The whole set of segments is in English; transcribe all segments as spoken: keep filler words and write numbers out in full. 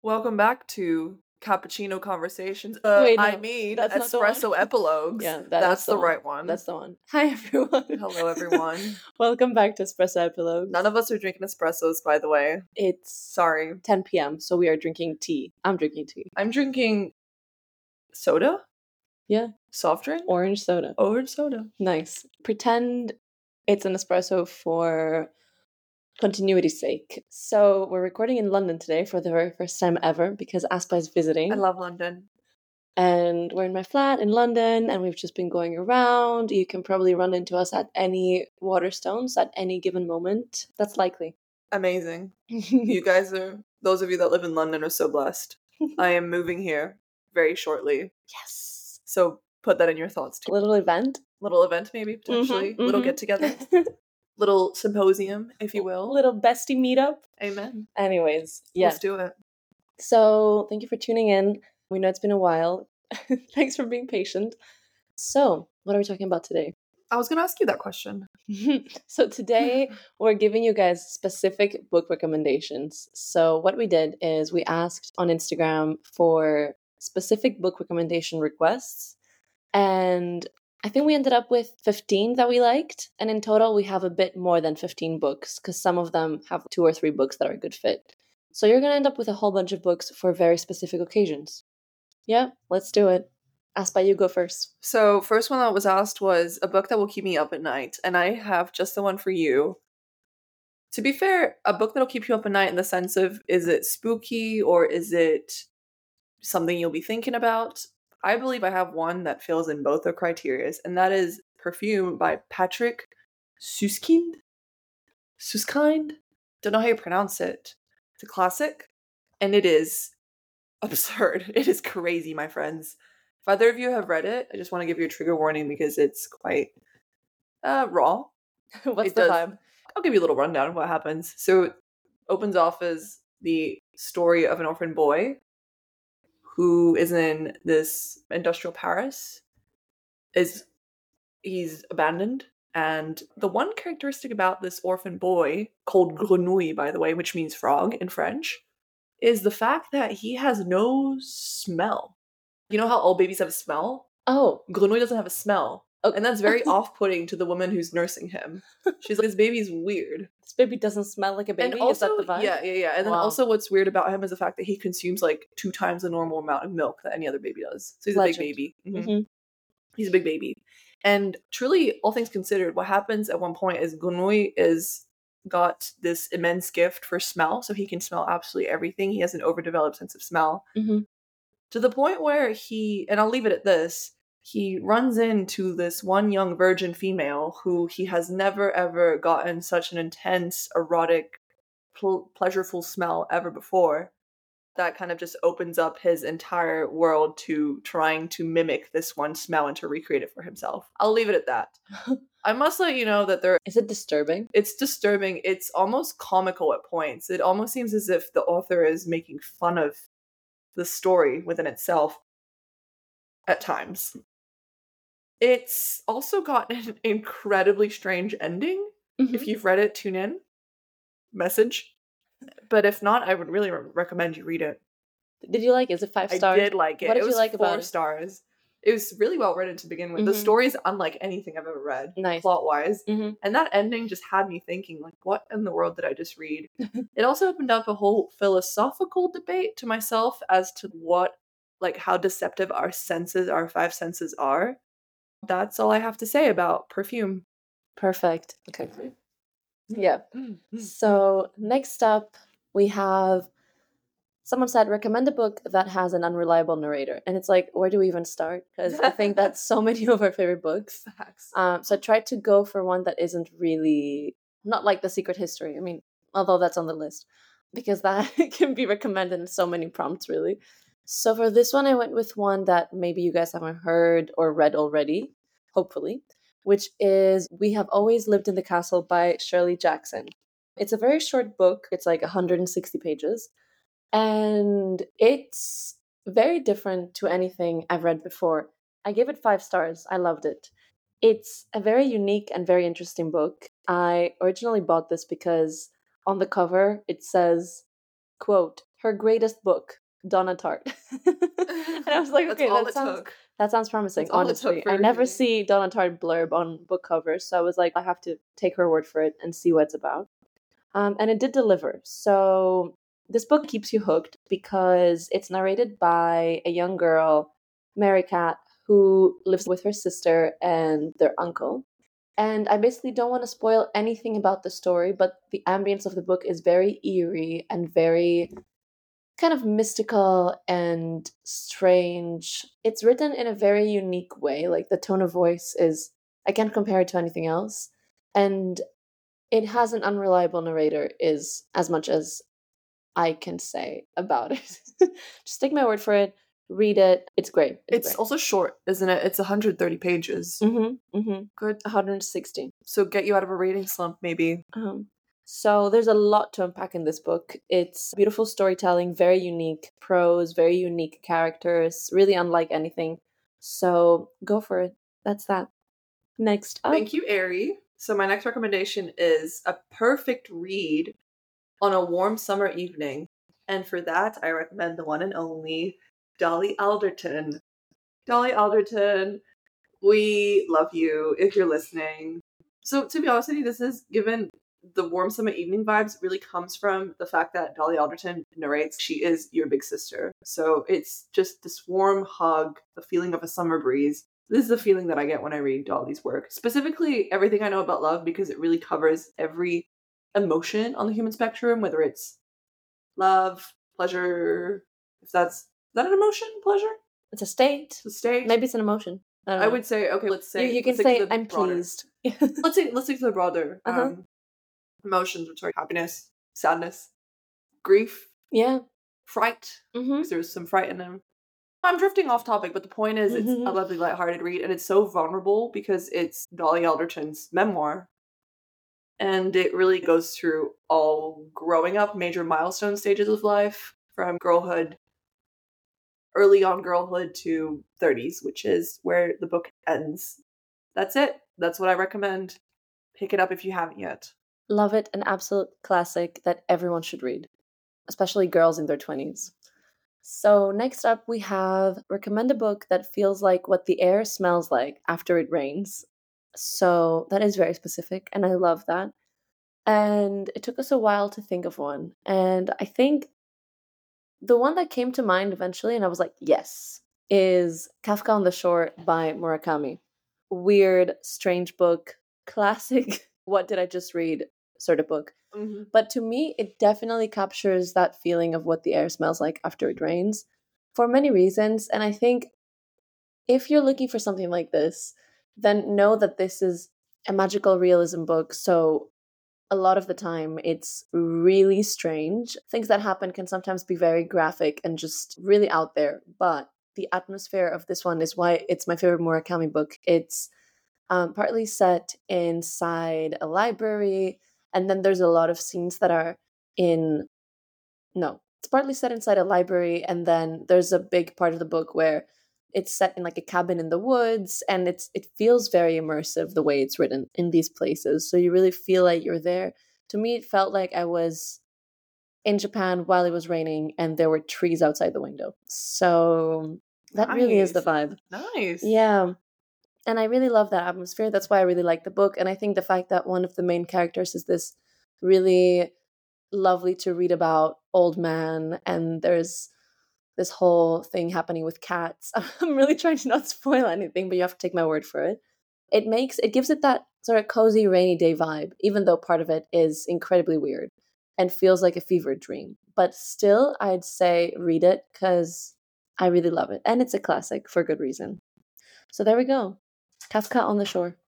Welcome back to Cappuccino Conversations. Uh, Wait, no, I mean, that's not the one. Espresso Epilogues. Yeah, that- that's, that's the the one. right one. That's the one. Hi, everyone. Hello, everyone. Welcome back to Espresso Epilogues. None of us are drinking espressos, by the way. It's Sorry. ten p.m., so we are drinking tea. I'm drinking tea. I'm drinking soda? Yeah. Soft drink? Orange soda. Orange soda. Nice. Pretend it's an espresso for continuity's sake. So we're recording in London today for the very first time ever because Aspa is visiting. I love London. And we're in my flat in London, and we've just been going around. You can probably run into us at any Waterstones at any given moment. That's likely. Amazing. You guys are, those of you that live in London are so blessed. I am moving here very shortly. Yes. So put that in your thoughts too. Little event. Little event, maybe, potentially. Mm-hmm, Little mm-hmm. get together. Little symposium, if you will. Little bestie meetup. Amen. Anyways, yeah. Let's do it. So thank you for tuning in. We know it's been a while. Thanks for being patient. So, what are we talking about today? I was going to ask you that question. So today we're giving you guys specific book recommendations. So what we did is we asked on Instagram for specific book recommendation requests, and I think we ended up with fifteen that we liked, and in total we have a bit more than fifteen books because some of them have two or three books that are a good fit. So you're going to end up with a whole bunch of books for very specific occasions. Yeah, let's do it. Aspa, you go first. So, first one that was asked was a book that will keep me up at night, and I have just the one for you. To be fair, a book that'll keep you up at night in the sense of, is it spooky or is it something you'll be thinking about? I believe I have one that fills in both the criteria, and that is Perfume by Patrick Suskind. Suskind? Don't know how you pronounce it. It's a classic, and it is absurd. It is crazy, my friends. If either of you have read it, I just want to give you a trigger warning because it's quite uh, raw. What's It the does- vibe? I'll give you a little rundown of what happens. So it opens off as the story of an orphan boy who is in this industrial Paris. Is he's abandoned, and the one characteristic about this orphan boy, called Grenouille, by the way, which means frog in French, is the fact that he has no smell. You know how all babies have a smell? Oh. Grenouille doesn't have a smell. Oh. And that's very off-putting to the woman who's nursing him. She's like, this baby's weird. This baby doesn't smell like a baby? And also, is that the vibe? yeah, yeah, yeah. And then Wow. also what's weird about him is the fact that he consumes like two times the normal amount of milk that any other baby does. So he's Legend. a big baby. Mhm. Mm-hmm. He's a big baby. And truly, all things considered, what happens at one point is Grenouille is got this immense gift for smell, so he can smell absolutely everything. He has an overdeveloped sense of smell. Mm-hmm. To the point where he, and I'll leave it at this, he runs into this one young virgin female who he has never ever gotten such an intense, erotic, pl- pleasureful smell ever before. That kind of just opens up his entire world to trying to mimic this one smell and to recreate it for himself. I'll leave it at that. I must let you know that there Is it disturbing? it's disturbing. It's almost comical at points. It almost seems as if the author is making fun of the story within itself at times. It's also got an incredibly strange ending. Mm-hmm. If you've read it, tune in. Message. But if not, I would really re- recommend you read it. Did you like it? Is it five stars? I did like it. What did it was you like four about it? stars. It was really well written to begin with. The Mhm. story is unlike anything I've ever read, Nice. plot-wise. Mm-hmm. And that ending just had me thinking, like, what in the world did I just read? It also opened up a whole philosophical debate to myself as to what, like, how deceptive our senses, our five senses are. That's all I have to say about Perfume. Perfect. Okay. Yeah. So next up, we have someone said, recommend a book that has an unreliable narrator. And it's like, where do we even start? Because I think that's so many of our favorite books. Facts. Um, so I tried to go for one that isn't really, not like The Secret History. I mean, although that's on the list, because that can be recommended in so many prompts, really. So for this one, I went with one that maybe you guys haven't heard or read already, hopefully, which is We Have Always Lived in the Castle by Shirley Jackson. It's a very short book. It's like one hundred sixty pages. And it's very different to anything I've read before. I gave it five stars. I loved it. It's a very unique and very interesting book. I originally bought this because on the cover it says, quote, her greatest book, Donna Tartt. And I was like, That's okay, all that it sounds took. that sounds promising. That's all it Honestly, took for I never everything. see Donna Tartt blurb on book covers, so I was like, I have to take her word for it and see what it's about. Um, and it did deliver. So this book keeps you hooked because it's narrated by a young girl, Mary Cat, who lives with her sister and their uncle. And I basically don't want to spoil anything about the story, but the ambience of the book is very eerie and very kind of mystical and strange. It's written in a very unique way. Like the tone of voice is, I can't compare it to anything else. And it has an unreliable narrator, is as much as I can say about it. Just take my word for it. Read it. It's great. It's, It's, also short, isn't it? It's one hundred thirty pages. great. Mm-hmm, mm-hmm. Good. one hundred sixty. So get you out of a reading slump, maybe. Um, so there's a lot to unpack in this book. It's beautiful storytelling, very unique prose, very unique characters, really unlike anything. So go for it. That's that. Next up. Thank you, Ari. So my next recommendation is a perfect read on a warm summer evening. And for that, I recommend the one and only Dolly Alderton. Dolly Alderton, we love you if you're listening. So to be honest with you, this is given the warm summer evening vibes really comes from the fact that Dolly Alderton narrates she is your big sister. So it's just this warm hug, the feeling of a summer breeze. This is the feeling that I get when I read Dolly's work. Specifically, Everything I Know About Love, because it really covers every emotion on the human spectrum, whether it's love, pleasure, if that's, is that an emotion? Pleasure? It's a state. It's a state? Maybe it's an emotion. I, don't I know. would say, okay, let's say You, you can let's stick say, to the I'm broader- pleased. Let's say let's stick to the broader um, Uh-huh. emotions, which are happiness, sadness, grief, Yeah. fright. Mm-hmm. Because there's some fright in them. I'm drifting off topic, but the point is, it's Mhm. a lovely, lighthearted read, and it's so vulnerable because it's Dolly Alderton's memoir, and it really goes through all growing up, major milestone stages of life, from girlhood, early on girlhood to thirties, which is where the book ends. That's it. That's what I recommend. Pick it up if you haven't yet. Love it. An absolute classic that everyone should read, especially girls in their twenties. So next up, we have recommend a book that feels like what the air smells like after it rains. So that is very specific, and I love that. And it took us a while to think of one. And I think the one that came to mind eventually, and I was like, yes, is Kafka on the Shore by Murakami. Weird, strange book, classic, what did I just read sort of book. Mm-hmm. But to me, it definitely captures that feeling of what the air smells like after it rains for many reasons. And I think if you're looking for something like this, then know that this is a magical realism book. So a lot of the time, it's really strange. Things that happen can sometimes be very graphic and just really out there. But the atmosphere of this one is why it's my favorite Murakami book. It's um, partly set inside a library. And then there's a lot of scenes that are in, no, it's partly set inside a library. And then there's a big part of the book where it's set in like a cabin in the woods. And it's it feels very immersive the way it's written in these places. So you really feel like you're there. To me, it felt like I was in Japan while it was raining and there were trees outside the window. So that really is the vibe. Nice. Yeah. And I really love that atmosphere. That's why I really like the book. And I think the fact that one of the main characters is this really lovely to read about old man, and there's this whole thing happening with cats. I'm really trying to not spoil anything, but you have to take my word for it. It makes it gives it that sort of cozy rainy day vibe, even though part of it is incredibly weird and feels like a fever dream. But still, I'd say read it because I really love it. And it's a classic for good reason. So there we go. Kafka on the Shore.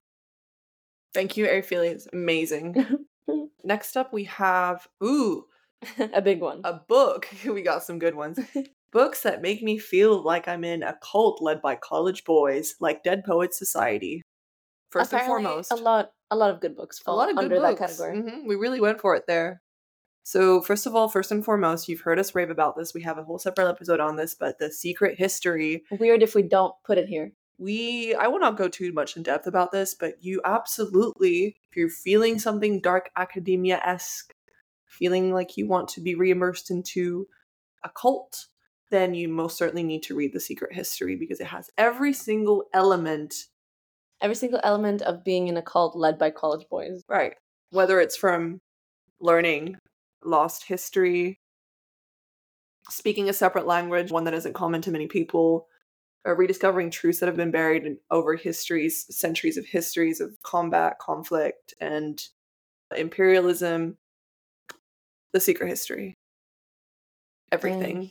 Thank you, Airfeely. It's amazing. Next up, we have, ooh, A big one. a book. We got some good ones. Books that make me feel like I'm in a cult led by college boys, like Dead Poets Society. First Apparently, and foremost, a lot, a lot of good books a fall lot of good under books. that category. Mhm, we really went for it there. So, first of all, first and foremost, you've heard us rave about this. We have a whole separate episode on this, but The Secret History. Weird if we don't put it here. We, I will not go too much in depth about this, but you absolutely, if you're feeling something dark academia-esque, feeling like you want to be reimmersed into occult, then you most certainly need to read The Secret History because it has every single element. Every single element of being in a cult led by college boys. Right. Whether it's from learning lost history, speaking a separate language, one that isn't common to many people, or rediscovering truths that have been buried in over histories, centuries of histories of combat, conflict, and imperialism. The Secret History. Everything. Dang.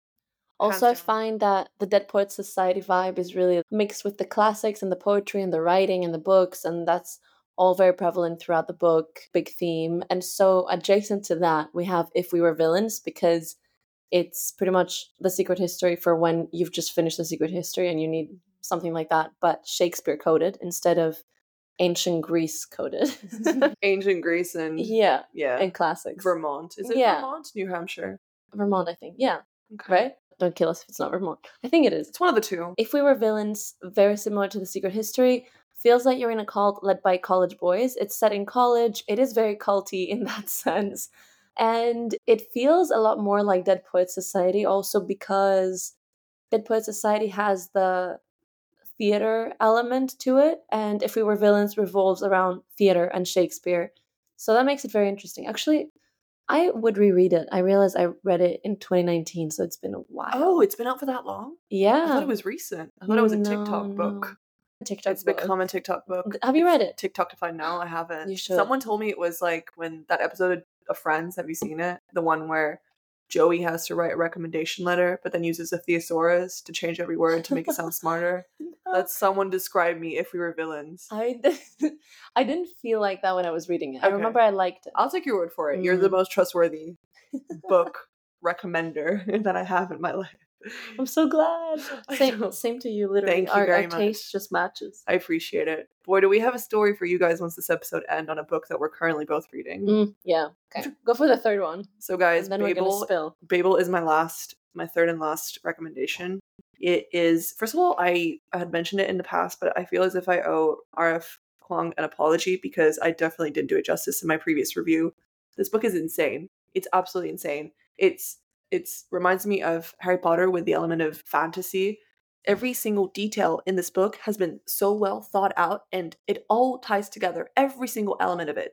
Also, I find that the Dead Poets Society vibe is really mixed with the classics and the poetry and the writing and the books, and that's all very prevalent throughout the book, big theme. And so adjacent to that, we have If We Were Villains, because it's pretty much the secret history for when you've just finished the secret history and you need something like that, but Shakespeare coded instead of ancient Greece coded. Ancient Greece and yeah, yeah, and classics. Vermont. Is it Yeah. Vermont? New Hampshire. Vermont, I think. Yeah. Okay. Right? Don't kill us if it's not Vermont. I think it is. It's one of the two. If We Were Villains, very similar to The Secret History, feels like you're in a cult led by college boys. It's set in college. It is very culty in that sense. And it feels a lot more like Dead Poets Society also because Dead Poets Society has the theater element to it, and If We Were Villains revolves around theater and Shakespeare. So that makes it very interesting. Actually, I would reread it. I realized I read it in twenty nineteen, so it's been a while. Oh, it's been out for that long? Yeah. I thought it was recent. I thought it was a No, TikTok no. book. TikTok It's book. become a TikTok book. Have you read it? TikTok to find now. I haven't. You should. Someone told me it was like when that episode of Friends, have you seen it? The one where Joey has to write a recommendation letter, but then uses a thesaurus to change every word to make it sound smarter. No. That's someone described me If We Were Villains. I, did, I didn't feel like that when I was reading it. I Okay. remember I liked it. I'll take your word for it. You're the Mm. most trustworthy book recommender that I have in my life. I'm so glad. I Same, know. same to you, literally. Thank you our, very our much. taste just matches. I appreciate it. Boy, do we have a story for you guys once this episode ends on a book that we're currently both reading. Mm, yeah. Okay. Go for the third one. So guys, And then we're gonna Babel, spill. Babel is my last, my third and last recommendation. It is, first of all, I, I had mentioned it in the past, but I feel as if I owe R F Kuang an apology because I definitely didn't do it justice in my previous review. This book is insane. It's absolutely insane. It's It's reminds me of Harry Potter with the element of fantasy. Every single detail in this book has been so well thought out, and it all ties together, every single element of it.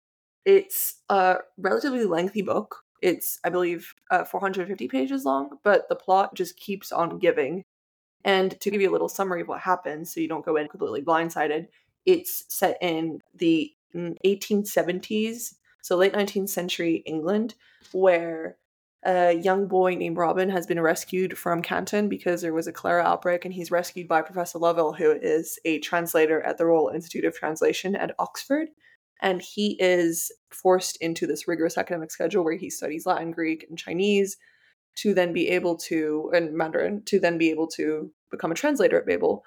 It's a relatively lengthy book. It's, I believe, uh, four hundred fifty pages long, but the plot just keeps on giving. And to give you a little summary of what happens, so you don't go in completely blindsided, it's set in the eighteen seventies, so late nineteenth century England, where a young boy named Robin has been rescued from Canton because there was a cholera outbreak, and he's rescued by Professor Lovell, who is a translator at the Royal Institute of Translation at Oxford. And he is forced into this rigorous academic schedule where he studies Latin, Greek, and Chinese to then be able to, and Mandarin, to then be able to become a translator at Babel.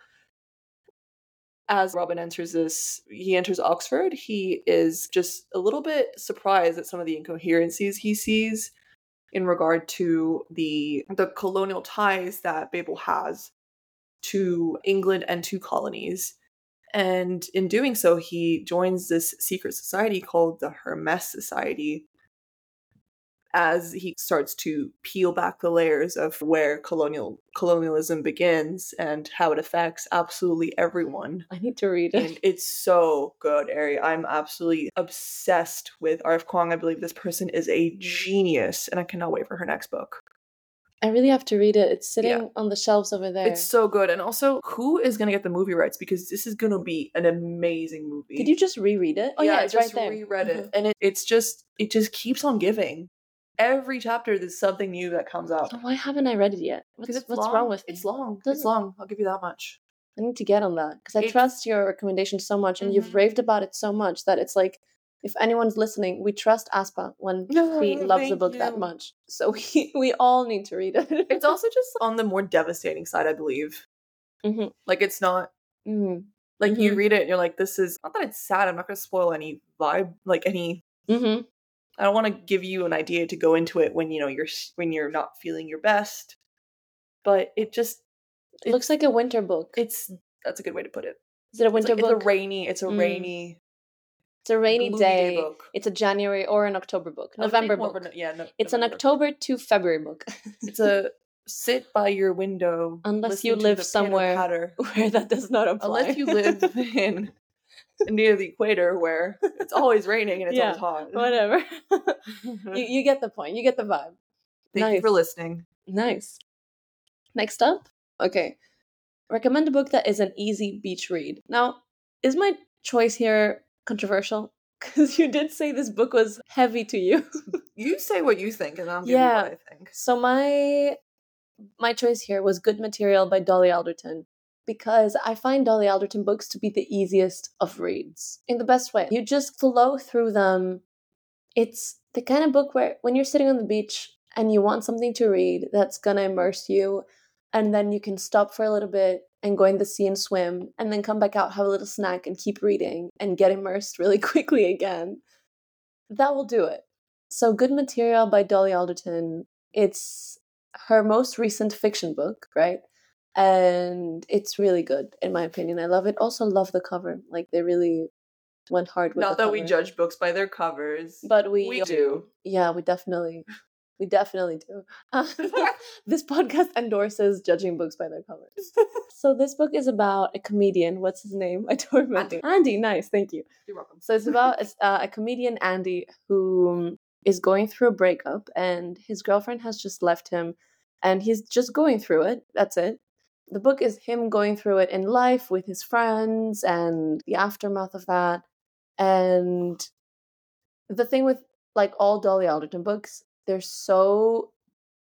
As Robin enters this, he enters Oxford, he is just a little bit surprised at some of the incoherencies he sees in regard to the the colonial ties that Babel has to England and to colonies. And in doing so, he joins this secret society called the Hermes Society as he starts to peel back the layers of where colonial colonialism begins and how it affects absolutely everyone. I need to read it. And it's so good, Ari. I'm absolutely obsessed with R F Kuang. I believe this person is a genius, and I cannot wait for her next book. I really have to read it. It's sitting Yeah. on the shelves over there. It's so good. And also, who is going to get the movie rights? Because this is going to be an amazing movie. Did you just reread it? Oh yeah, I it's just right there. reread Mhm. it. And it, it's just, it just keeps on giving. Every chapter, there's something new that comes up. So why haven't I read it yet? What's, Because it's what's long. wrong with me? It's long. Doesn't- It's long. I'll give you that much. I need to get on that because I It's- trust your recommendation so much, and you've Mhm. raved about it so much that it's like, if anyone's listening, we trust Aspa when No, she loves the thank book that you. much. So we we all need to read it. It's also just on the more devastating side, I believe. Mhm. Like, it's not, Mhm. like, you Mhm. read it and you're like, this is, not that it's sad, I'm not going to spoil any vibe, like, any, Mhm. I don't want to give you an idea to go into it when, you know, you're, when you're not feeling your best. But it just, It looks like a winter book. it's, that's a good way to put it. Is it a It's, winter like, book? it's a rainy, it's a Mm. rainy, It's a rainy gloomy day day. book. It's a January or an October book. I would November think more of book. a no- yeah, no, It's an November. October to February book. It's a sit by your window. Unless you listen to live the somewhere patter. where that does not apply. Unless you live in near the equator where it's always raining and it's Yeah, always hot. Whatever. you, you get the point. You get the vibe. Thank Nice. you for listening. Nice. Next up, okay. Recommend a book that is an easy beach read. Now, is my choice here controversial? Because you did say this book was heavy to you. You say what you think, and I'll give Yeah. you what I think. So my my choice here was Good Material by Dolly Alderton, because I find Dolly Alderton books to be the easiest of reads in the best way. You just flow through them. It's the kind of book where when you're sitting on the beach and you want something to read that's gonna immerse you, and then you can stop for a little bit and go in the sea and swim, and then come back out, have a little snack, and keep reading and get immersed really quickly again. That will do it. So Good Material by Dolly Alderton, it's her most recent fiction book, right? And it's really good, in my opinion. I love it. Also love the cover. Like, they really went hard with Not the that cover. we judge books by their covers. But we, we do. Yeah, we definitely, we definitely do. Uh, this podcast endorses judging books by their covers. So this book is about a comedian. What's his name? I don't remember. Andy. Andy, nice, thank you. You're welcome. So it's about a, uh, a comedian, Andy, who is going through a breakup, and his girlfriend has just left him, and he's just going through it. That's it. The book is him going through it in life with his friends and the aftermath of that. And the thing with, like, all Dolly Alderton books, they're so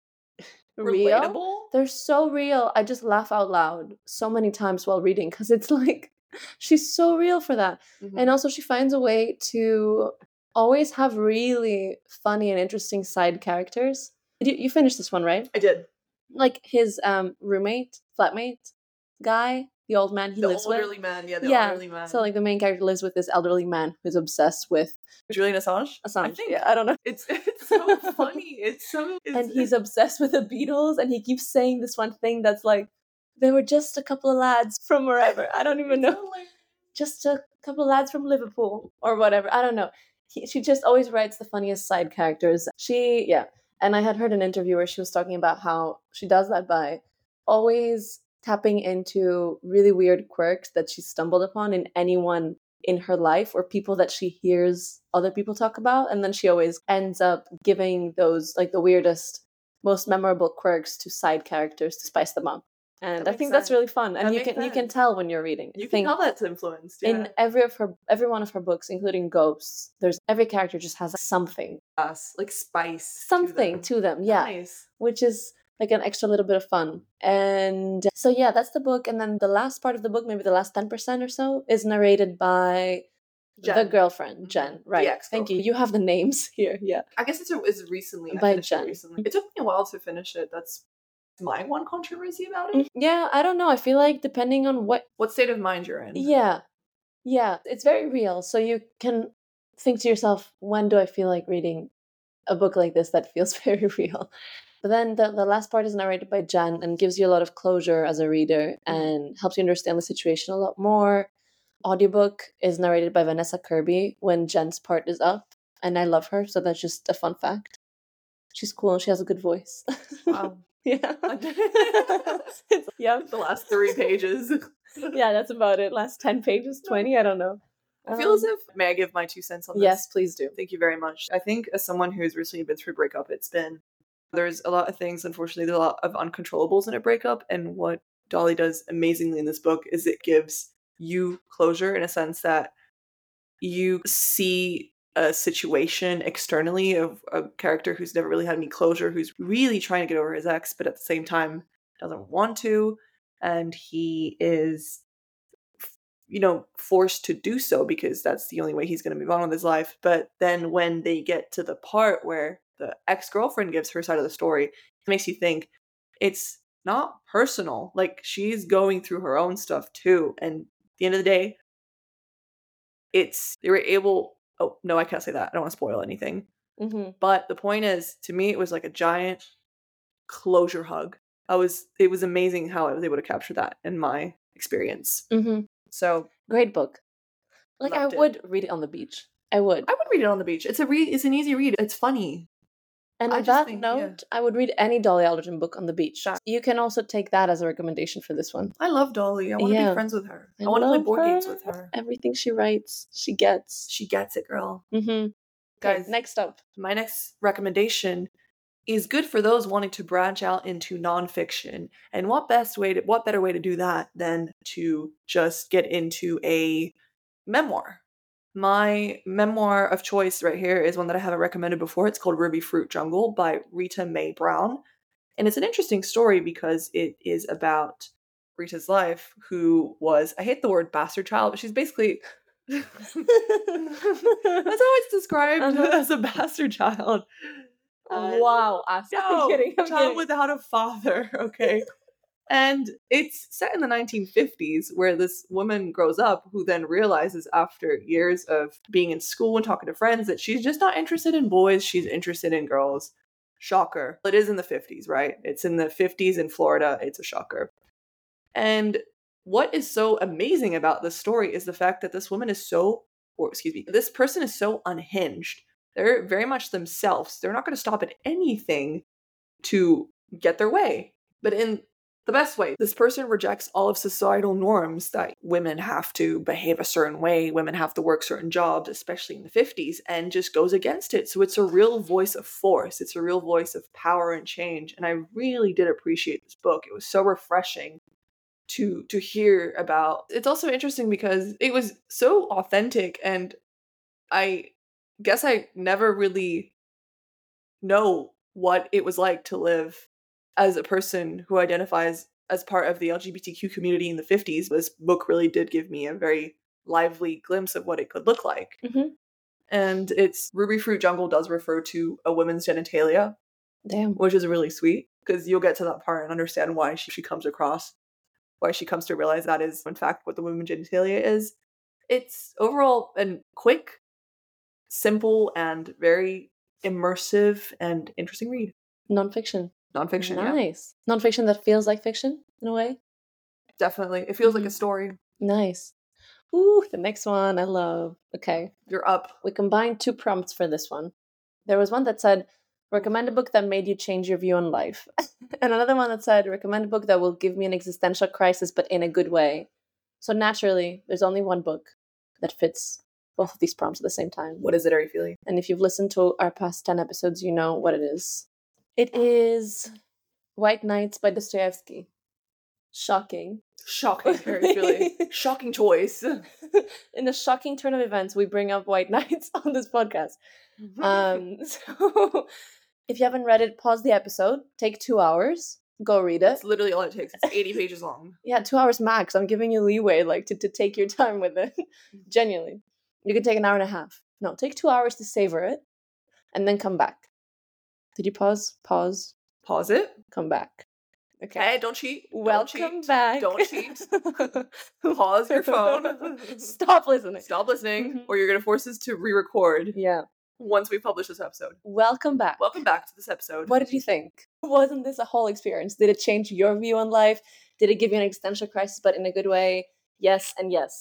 real. Relatable? They're so real. I just laugh out loud so many times while reading, because it's like, she's so real for that. Mhm. And also she finds a way to always have really funny and interesting side characters. You, you finished this one, right? I did. Like his um roommate, flatmate guy, the old man he The lives elderly with. man, yeah, the Yeah. elderly man. So like the main character lives with this elderly man who's obsessed with Julian Assange? Assange. I think. Yeah, I don't know. It's it's so funny. It's so it's, And he's obsessed with the Beatles, and he keeps saying this one thing that's like, they were just a couple of lads from wherever. I don't even it's know. hilarious. Just a couple of lads from Liverpool or whatever. I don't know. He, she just always writes the funniest side characters. She, yeah. And I had heard an interview where she was talking about how she does that by always tapping into really weird quirks that she stumbled upon in anyone in her life, or people that she hears other people talk about. And then she always ends up giving those, like, the weirdest, most memorable quirks to side characters to spice them up. And That I makes think that's sense. really fun. And That you makes can you can sense. tell when you're reading. You I can think tell that's influenced. Yeah. in every of her every one of her books, including Ghosts, there's every character just has something. Us, like spice. to Something them. to them, yeah. Nice. Which is like an extra little bit of fun. And so yeah, that's the book. And then the last part of the book, maybe the last ten percent or so, is narrated by Jen. the girlfriend, Mhm. Jen. The Right. ex-girlfriend. Thank you. You have the names here. Yeah. I guess it's, a, it's recently. I By finished it Jen. recently. It took me a while to finish it. That's my one controversy about it. Yeah, I don't know. I feel like depending on what What state of mind you're in. Yeah. Yeah. It's very real. So you can think to yourself, when do I feel like reading a book like this that feels very real? But then the, the last part is narrated by Jen and gives you a lot of closure as a reader and helps you understand the situation a lot more. Audiobook is narrated by Vanessa Kirby when Jen's part is up. And I love her, so that's just a fun fact. She's cool and she has a good voice. Wow. Yeah. Yeah. The last three pages. Yeah, that's about it. Last ten pages, twenty, I don't know. I feel as if, may I give my two cents on this? Yes, please do. Thank you very much. I think as someone who's recently been through a breakup, it's been, there's a lot of things, unfortunately, there's a lot of uncontrollables in a breakup. And what Dolly does amazingly in this book is it gives you closure in a sense that you see a situation externally of a character who's never really had any closure, who's really trying to get over his ex, but at the same time doesn't want to. And he is, you know, forced to do so because that's the only way he's going to move on with his life. But then when they get to the part where the ex-girlfriend gives her side of the story, it makes you think it's not personal. Like, she's going through her own stuff too. And at the end of the day, it's, they were able, oh, no, I can't say that. I don't want to spoil anything. Mm-hmm. But the point is, to me, it was like a giant closure hug. I was, it was amazing how I was able to capture that in my experience. Mm-hmm. So Great book. Like, I loved it. would read it on the beach. I would. I would read it on the beach. It's a read. It's an easy read. It's funny. And I on just that think, note, yeah. I would read any Dolly Alderton book on the beach. That- You can also take that as a recommendation for this one. I love Dolly. I want to Yeah. be friends with her. I, I want to play love board her. games with her. Everything she writes, she gets. She gets it, girl. Mm-hmm. Guys, Okay, next up. my next recommendation is good for those wanting to branch out into nonfiction. And what best way to, what better way to do that than to just get into a memoir? My memoir of choice right here is one that I haven't recommended before. It's called Ruby Fruit Jungle by Rita Mae Brown. And it's an interesting story because it is about Rita's life, who was, I hate the word bastard child, but she's basically, that's how it's described Uh-huh. as a bastard child. Uh, Wow, I'm no, kidding. I'm child kidding. without a father, okay? And it's set in the nineteen fifties where this woman grows up who then realizes after years of being in school and talking to friends that she's just not interested in boys, she's interested in girls. Shocker. It is in the fifties, right? It's in the fifties in Florida. It's a shocker. And what is so amazing about this story is the fact that this woman is so, or excuse me, this person is so unhinged. They're very much themselves. They're not going to stop at anything to get their way. But in the best way, this person rejects all of societal norms that women have to behave a certain way, women have to work certain jobs, especially in the fifties, and just goes against it. So it's a real voice of force. It's a real voice of power and change. And I really did appreciate this book. It was so refreshing to to hear about. It's also interesting because it was so authentic, and I guess I never really know what it was like to live as a person who identifies as part of the L G B T Q community in the fifties. This book really did give me a very lively glimpse of what it could look like. Mm-hmm. And it's Ruby Fruit Jungle does refer to a woman's genitalia. Damn. Which is really sweet, because you'll get to that part and understand why she, she comes across, why she comes to realize that is, in fact, what the woman's genitalia is. It's overall a quick, simple, and very immersive and interesting read. Nonfiction. Nonfiction, yeah. Nice. Nonfiction that feels like fiction, in a way. Definitely. It feels Mhm. like a story. Nice. Ooh, the next one I love. Okay. You're up. We combined two prompts for this one. There was one that said, recommend a book that made you change your view on life. And another one that said, recommend a book that will give me an existential crisis, but in a good way. So naturally, there's only one book that fits both of these prompts at the same time. What is it, Are You Feeling? And if you've listened to our past ten episodes, you know what it is. It is White Nights by Dostoevsky. Shocking. Shocking, Are You Feeling? Shocking choice. In a shocking turn of events, we bring up White Nights on this podcast. Um, so if you haven't read it, pause the episode, take two hours, go read it. That's literally all it takes. It's eighty pages long. Yeah, two hours max. I'm giving you leeway, like, to, to take your time with it. Genuinely. You could take an hour and a half. No, take two hours to savor it, and then come back. Did you pause? Pause. Pause it. Come back. Okay. Hey, don't cheat. Welcome don't cheat. back. Don't cheat. Pause your phone. Stop listening. Stop listening, Mhm. or you're going to force us to re-record Yeah. once we publish this episode. Welcome back. Welcome back to this episode. What did you think? Wasn't this a whole experience? Did it change your view on life? Did it give you an existential crisis, but in a good way? Yes and yes.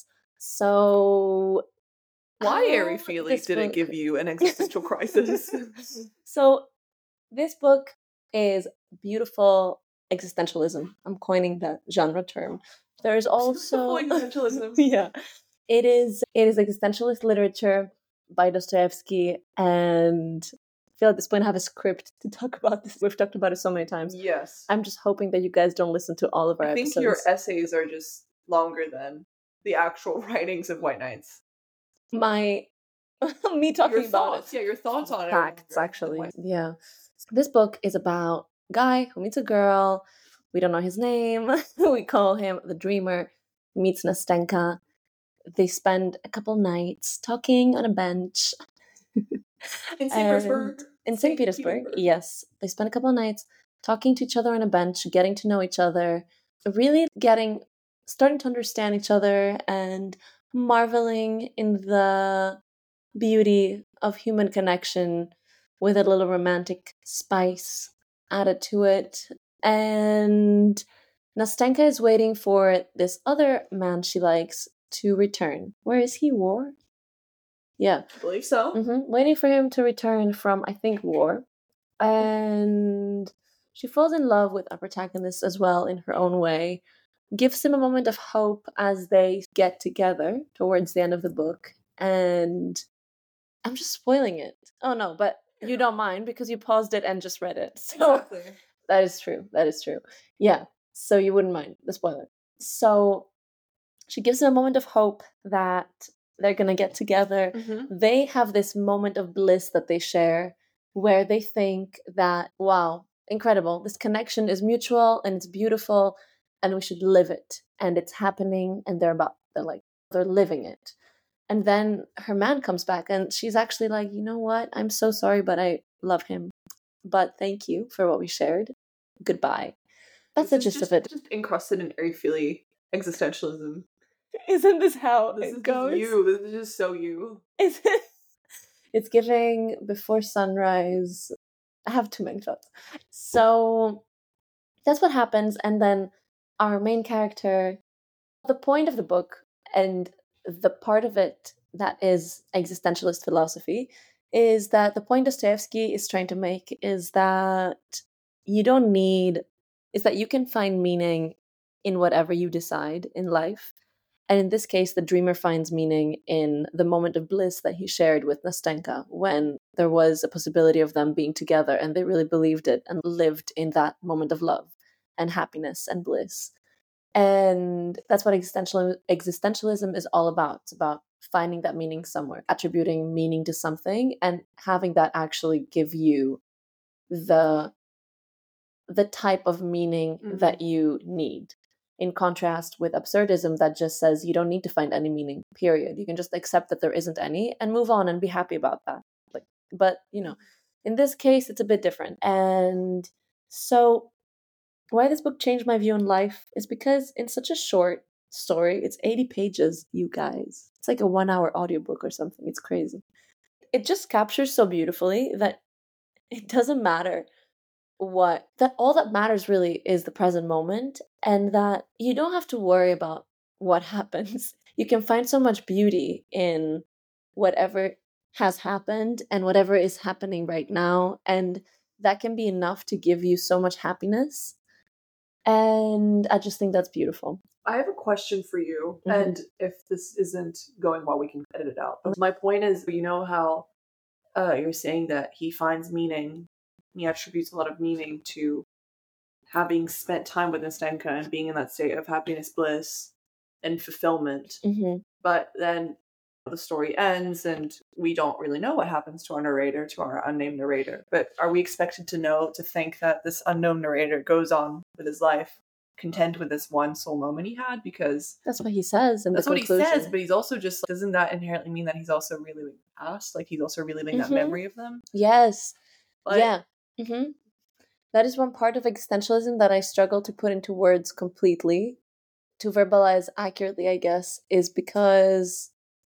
So, Why, how Airy Feely, this did it book- give you an existential crisis? So, this book is beautiful existentialism. I'm coining that genre term. There is also Existentialism. yeah, it is. It is existentialist literature by Dostoevsky, and I feel at this point I have a script to talk about this. We've talked about it so many times. Yes. I'm just hoping that you guys don't listen to all of our I think episodes. your essays are just longer than the actual writings of White Knights. My me talking Your about thoughts, yeah, your thoughts on it. facts, actually. Yeah. This book is about a guy who meets a girl. We don't know his name. We call him the Dreamer. Meets Nastenka. They spend a couple nights talking on a bench. In Saint And- Petersburg. In Saint Petersburg, yes. They spend a couple nights talking to each other on a bench, getting to know each other, really getting, starting to understand each other and marveling in the beauty of human connection with a little romantic spice added to it. And Nastenka is waiting for this other man she likes to return. Where is he, War? Yeah. I believe so. Mm-hmm. Waiting for him to return from, I think, war. And she falls in love with our protagonist as well in her own way. Gives him a moment of hope as they get together towards the end of the book. And I'm just spoiling it. Oh no, but you don't mind because you paused it and just read it. So Exactly. that is true. That is true. Yeah. So you wouldn't mind the spoiler. So she gives him a moment of hope that they're going to get together. Mm-hmm. They have this moment of bliss that they share where they think that, wow, incredible. This connection is mutual and it's beautiful and we should live it. And it's happening and they're about, they're like, they're living it. And then her man comes back and she's actually like, you know what? I'm so sorry, but I love him. But thank you for what we shared. Goodbye. That's This the is gist just, of it. just encrusted in airy feely existentialism. Isn't this how This it is goes? just you. This is just so you. Is it? It's giving Before Sunrise. I have too many thoughts. So that's what happens. And then our main character, the point of the book and the part of it that is existentialist philosophy is that the point Dostoevsky is trying to make is that you don't need, is that you can find meaning in whatever you decide in life. And in this case, the dreamer finds meaning in the moment of bliss that he shared with Nastenka when there was a possibility of them being together and they really believed it and lived in that moment of love and happiness and bliss. And that's what existential, existentialism is all about. It's about finding that meaning somewhere, attributing meaning to something and having that actually give you the, the type of meaning Mhm. that you need. In contrast with absurdism that just says you don't need to find any meaning, period. You can just accept that there isn't any and move on and be happy about that. Like, but, you know, in this case, it's a bit different. And so why this book changed my view on life is because in such a short story, it's eighty pages, you guys. It's like a one hour audiobook or something. It's crazy. It just captures so beautifully that it doesn't matter what, that all that matters really is the present moment and that you don't have to worry about what happens. You can find so much beauty in whatever has happened and whatever is happening right now. And that can be enough to give you so much happiness. And I just think that's beautiful. I have a question for you, Mhm. and if this isn't going well, we can edit it out. But my point is, you know how uh, you're saying that he finds meaning, he attributes a lot of meaning to having spent time with Nastenka and being in that state of happiness, bliss, and fulfillment. Mhm. But then the story ends and we don't really know what happens to our narrator, to our unnamed narrator. But are we expected to know, to think that this unknown narrator goes on with his life content with this one sole moment he had? Because That's what he says in that's the what conclusion. he says, but he's also just, doesn't that inherently mean that he's also reliving the past? Like he's also reliving that Mhm. memory of them? Yes. But yeah. hmm That is one part of existentialism that I struggle to put into words completely, to verbalize accurately, I guess, is because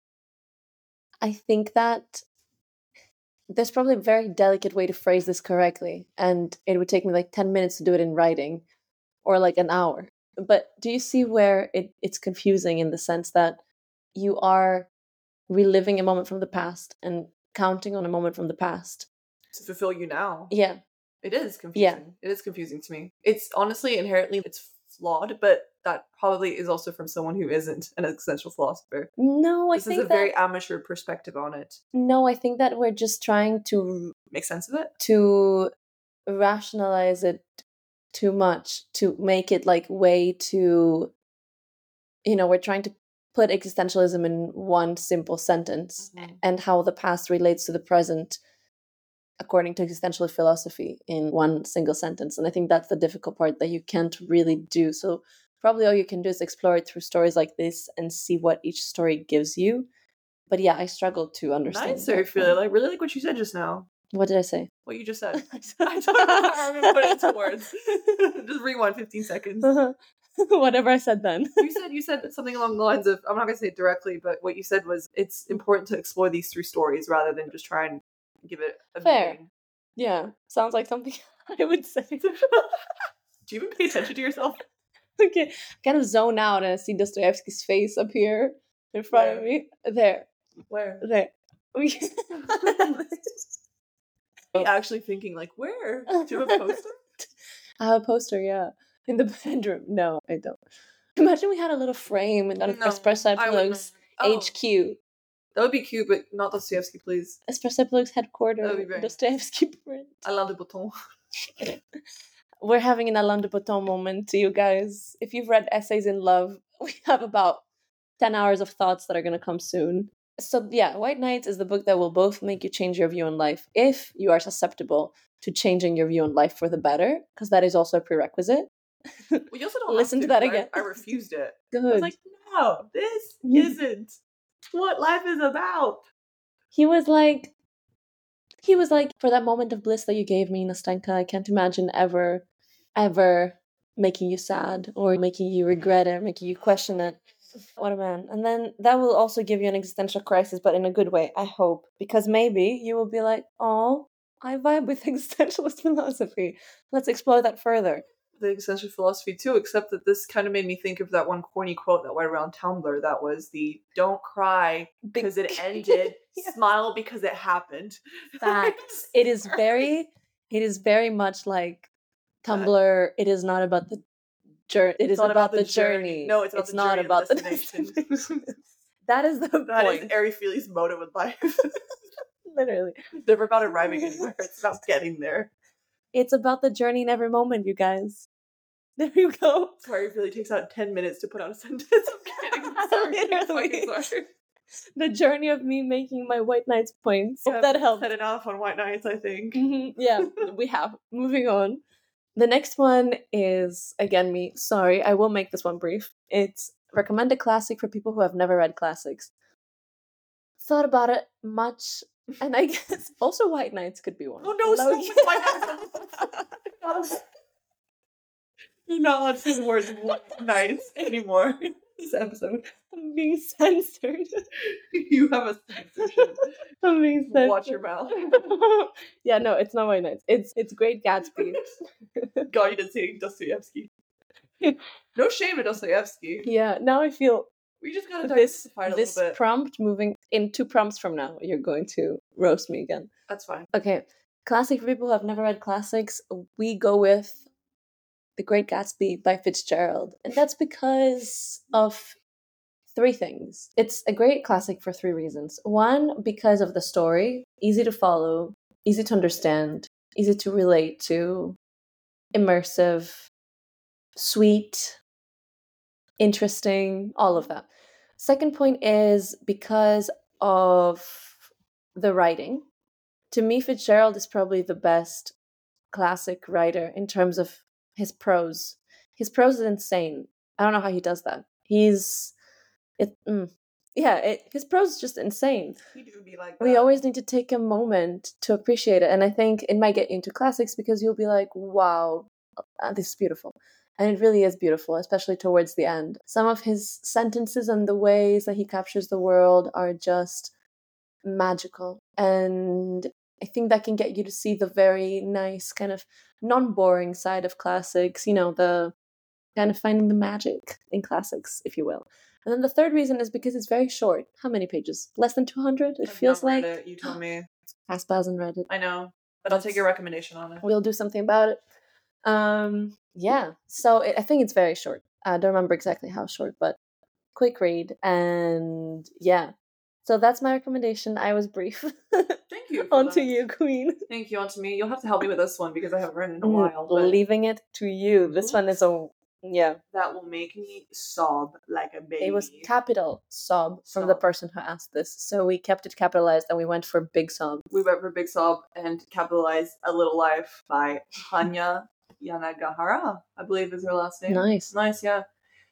I think that there's probably a very delicate way to phrase this correctly, and it would take me like ten minutes to do it in writing, or like an hour. But do you see where it, it's confusing in the sense that you are reliving a moment from the past and counting on a moment from the past? to fulfill you now. Yeah. It is confusing. It is confusing to me. It's honestly inherently it's flawed, but that probably is also from someone who isn't an existential philosopher. No, I This think is a that, very amateur perspective on it. no, I think that we're just trying to Make sense of it? to rationalize it too much, to make it like way too, you know, we're trying to put existentialism in one simple sentence Mhm. and how the past relates to the present according to existentialist philosophy in one single sentence. And I think that's the difficult part that you can't really do. So probably all you can do is explore it through stories like this and see what each story gives you. But yeah, I struggle to understand. Nice, I that feel part. like really like what you said just now. What did I say? What you just said. I don't know how I'm gonna put it into words. Just rewind fifteen seconds. Whatever I said then. You said you said something along the lines of, I'm not gonna say it directly, but what you said was it's important to explore these through stories rather than just try and give it a Fair. meaning. Yeah, sounds like something I would say. Do you even pay attention to yourself? Okay, I kind of zone out and I see Dostoevsky's face up here in front of Where? me. There, Where? there. We- I'm actually thinking, like, where? Do you have a poster? I have a poster, yeah. In the bedroom. No, I don't. Imagine we had a little frame and then No, Espresso I would Plugs not. Oh. H Q. That would be cute, but not Dostoevsky, please. Espresso Plugs That would headquarters. be very nice. Dostoevsky print. Alain de Botton. We're having an Alain de Botton moment to you guys. If you've read Essays in Love, we have about ten hours of thoughts that are going to come soon. So yeah, White Knights is the book that will both make you change your view on life if you are susceptible to changing your view on life for the better, because that is also a prerequisite. Well, you also don't Listen have to that I- again. I, refused it. Good. I was like, no, this isn't what life is about. He was like, he was like, for that moment of bliss that you gave me, Nastenka, I can't imagine ever, ever making you sad or making you regret it, or making you question it. What a man. And then that will also give you an existential crisis, but in a good way, I hope. Because maybe you will be like, oh, I vibe with existentialist philosophy. Let's explore that further. The existential philosophy too, except that this kind of made me think of that one corny quote that went around Tumblr that was the don't cry because it ended, yes. Smile because it happened. Facts. It is very, it is very much like Tumblr. It is not about the journey. It is about, about the, the journey. journey. No, it's, about it's the not journey about the the destination. destination. That is the that point. That is Ari Feely's motto in life. Literally. It's never about arriving anywhere. It's about getting there. It's about the journey in every moment, you guys. There you go. Sorry, it really takes out ten minutes to put out a sentence. I'm kidding. I'm sorry. Literally. I'm sorry. The journey of me making my White Knights points. Yeah, Hope that helps. Said enough on White Knights, I think. Mm-hmm. Yeah, we have. Moving on. The next one is, again, me. Sorry, I will make this one brief. It's recommended classic for people who have never read classics. Thought about it much, and I guess also White Knights could be one. Oh no, stop with White Knights. You're not allowed to say the words White Knights anymore in this episode. I'm being censored. You have a censorship. I'm being censored. Watch your mouth. Yeah, no, it's not White Knights. It's it's Great Gatsby. God, you didn't say Dostoevsky. No shame to Dostoevsky. Yeah, now I feel we just gotta this diversify a this little bit. Prompt moving in two prompts from now. You're going to roast me again. That's fine. Okay, classic for people who have never read classics. We go with The Great Gatsby by Fitzgerald, and that's because of three things. It's a great classic for three reasons. One, because of the story, easy to follow, easy to understand, easy to relate to, immersive, sweet, interesting, all of that. Second point is because of the writing. To me, Fitzgerald is probably the best classic writer in terms of his prose. His prose is insane. I don't know how he does that. He's it. Mm, yeah, it, his prose is just insane. He do be like that. We always need to take a moment to appreciate it, and I think it might get you into classics because you'll be like, "Wow, uh, this is beautiful," and it really is beautiful, especially towards the end. Some of his sentences and the ways that he captures the world are just magical, and I think that can get you to see the very nice kind of non-boring side of classics, you know, the kind of finding the magic in classics, if you will. And then the third reason is because it's very short. How many pages? Less than two hundred? It I've feels not read like... it. You told me. Aspa hasn't read it. I know, but I'll take your recommendation on it. We'll do something about it. Um, yeah, so it, I think it's very short. I don't remember exactly how short, but quick read. And yeah, so that's my recommendation. I was brief. Thank you. On to you, Queen. Thank you. On to me. You'll have to help me with this one because I haven't read it in a while. But leaving it to you. This one is a yeah. That will make me sob like a baby. It was capital sob from Sob. the person who asked this, so we kept it capitalized and we went for big sob. We went for big sob and capitalized A Little Life by Hanya Yanagihara, I believe is her last name. Nice, nice, yeah.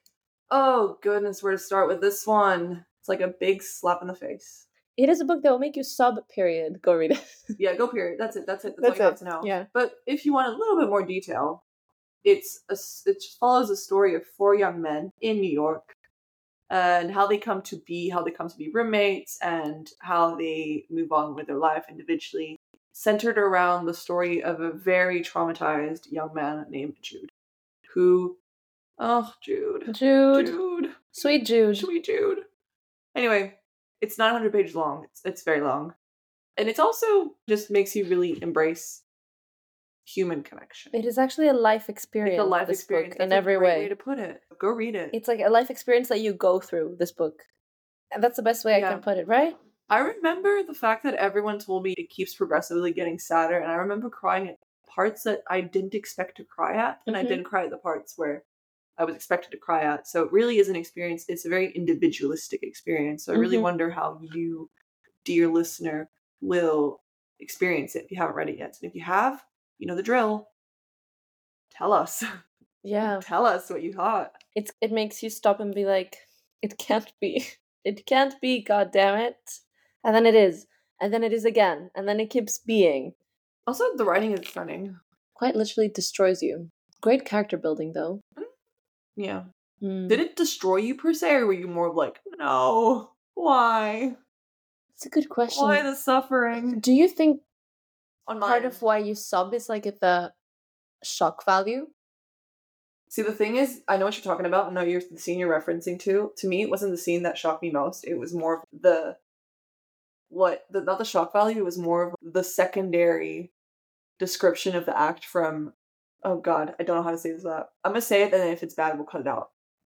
Oh goodness, where to start with this one? It's like a big slap in the face. It is a book that will make you sob, period. Go read it. Yeah, go period. That's it. That's it. That's, That's all you it. have to know. Yeah. But if you want a little bit more detail, it's a, it follows a story of four young men in New York and how they come to be, how they come to be roommates, and how they move on with their life individually, centered around the story of a very traumatized young man named Jude, who, oh, Jude. Jude. Jude. Sweet Jude. Sweet Jude. Anyway, It's nine hundred pages long. It's, it's very long. And it's also just makes you really embrace human connection. It is actually a life experience. Like a life this experience. book, That's in every a great way. way to put it. Go read it. It's like a life experience that you go through, this book. And that's the best way Yeah. I can put it, right? I remember the fact that everyone told me it keeps progressively getting sadder, and I remember crying at parts that I didn't expect to cry at, and Mhm. I didn't cry at the parts where I was expected to cry at. So it really is an experience. It's a very individualistic experience. So I really Mhm. wonder how you, dear listener, will experience it if you haven't read it yet. And if you have, you know the drill. Tell us. Yeah. Tell us what you thought. It's it makes you stop and be like, it can't be. It can't be, god damn it. And then it is. And then it is again. And then it keeps being. Also, the writing is stunning. Quite literally destroys you. Great character building, though. Yeah. Mm. Did it destroy you per se, or were you more like, no, why? It's a good question. Why the suffering? Do you think On part mine. of why you sob is like the shock value? See, the thing is, I know what you're talking about. I know you're the scene you're referencing to. To me, it wasn't the scene that shocked me most. It was more of the what the not the shock value. It was more of the secondary description of the act from. Oh God, I don't know how to say this without. I'm gonna say it, and then if it's bad, we'll cut it out.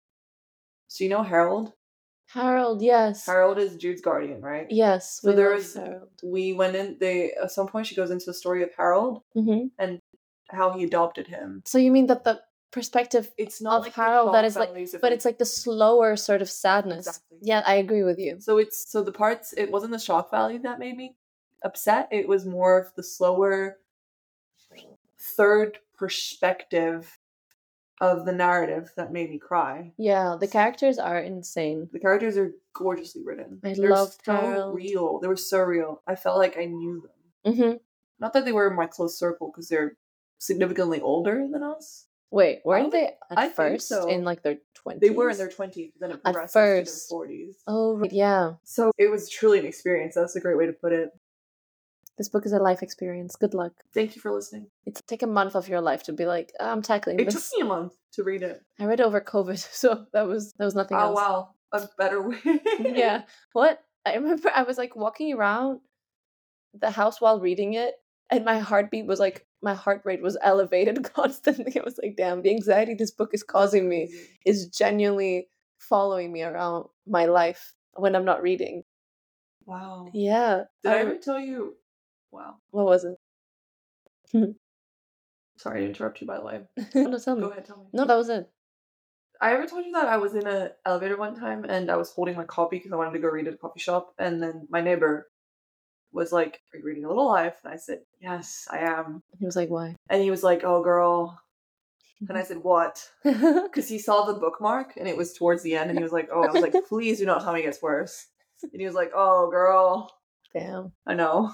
So you know Harold. Harold, yes. Harold is Jude's guardian, right? Yes. So we there love was. Harold. We went in. They at some point she goes into the story of Harold Mm-hmm. and how he adopted him. So you mean that the perspective It's not of like the Harold that shock is like, values of but it. it's like the slower sort of sadness. Exactly. Yeah, I agree with you. So it's so the parts. It wasn't the shock value that made me upset. It was more of the slower third perspective of the narrative that made me cry. Yeah, the characters are insane. The characters are gorgeously written. I They're loved so Harold. real. They were so real. I felt like I knew them. Mm-hmm. Not that they were in my close circle because they're significantly older than us. Wait, I weren't don't they think- at I think first so. in like their twenties? They were in their twenties, then it At progressed to their first. forties. Oh, right, yeah. So it was truly an experience. That's a great way to put it. This book is a life experience. Good luck. Thank you for listening. It's take a month of your life to be like, "Oh, I'm tackling It this." took me a month to read it. I read over COVID, so that was that was nothing Oh else. wow, a better way. Yeah. What? I remember I was like walking around the house while reading it, and my heartbeat was like, my heart rate was elevated constantly. I was like, damn, the anxiety this book is causing me is genuinely following me around my life when I'm not reading. Wow. Yeah. Did I Um, ever tell you? Wow. What was it? Sorry to interrupt you, by the way. No, tell me. Go ahead, tell me. No, that was it. I ever told you that I was in an elevator one time and I was holding my copy because I wanted to go read at a coffee shop, and then my neighbor was like, "Are you reading A Little Life?" And I said, "Yes, I am." He was like, why? And he was like, "Oh, girl." And I said, "What?" Because he saw the bookmark and it was towards the end, and he was like, "Oh," I was like, "Please do not tell me it gets worse." And he was like, "Oh, girl." Damn. I know.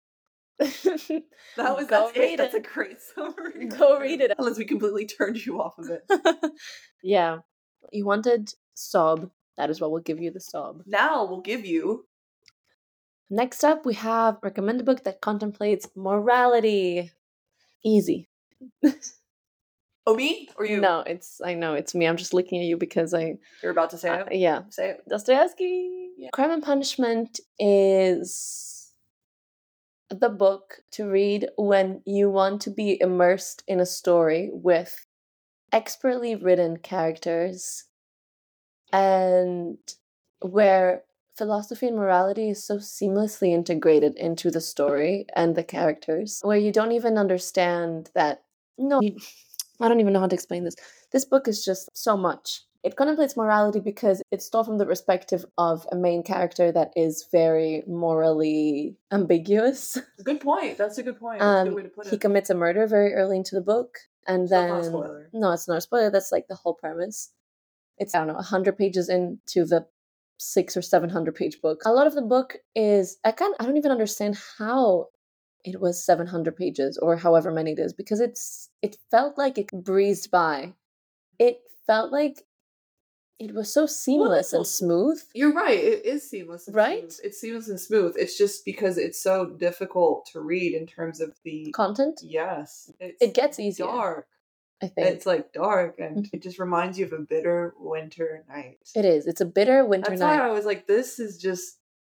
That was Go that's read it. That's a it. great summary. Go read it. Unless we completely turned you off of it. Yeah. You wanted sob. That is what will give you the sob. Now we'll give you. Next up, we have recommend a book that contemplates morality. Easy. Oh, me or you? No, it's I know it's me. I'm just looking at you because I You're about to say uh, it. yeah. Say it. Dostoevsky. Yeah. Crime and Punishment is the book to read when you want to be immersed in a story with expertly written characters and where philosophy and morality is so seamlessly integrated into the story and the characters, where you don't even understand that. No, you, I don't even know how to explain this. This book is just so much. It contemplates morality because it's told from the perspective of a main character that is very morally ambiguous. Good point. That's a good point. That's a Um, good way to put he it. commits a murder very early into the book, and So it's then not a spoiler. no, it's not a spoiler. That's like the whole premise. It's I don't know, a hundred pages into the six or seven hundred page book. A lot of the book is I can't. I don't even understand how it was seven hundred pages or however many it is because it's it felt like it breezed by. It felt like it was so seamless Well, and smooth. You're right. It is seamless, and Right? smooth. It's seamless and smooth. It's just because it's so difficult to read in terms of the Content. yes. It's It gets easier. dark. I think It's like dark, and Mhm. it just reminds you of a bitter winter night. it is. It's a bitter winter That's night. why I was like, this is just